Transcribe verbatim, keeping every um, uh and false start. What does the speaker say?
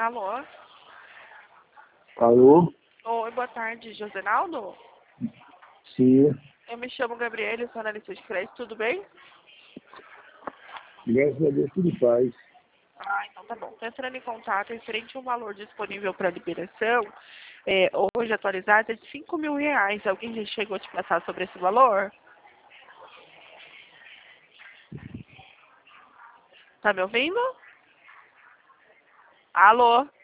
Alô? Alô? Oi, boa tarde, Josenaldo? Sim, Eu me chamo Gabriele, sou analista de crédito, tudo bem? graças a Deus tudo em paz. Ah, então tá bom. Estou entrando em contato referente ao valor disponível para liberação, é, hoje atualizado, é de cinco mil reais. Alguém já chegou a te passar sobre esse valor? Tá me ouvindo? Alô?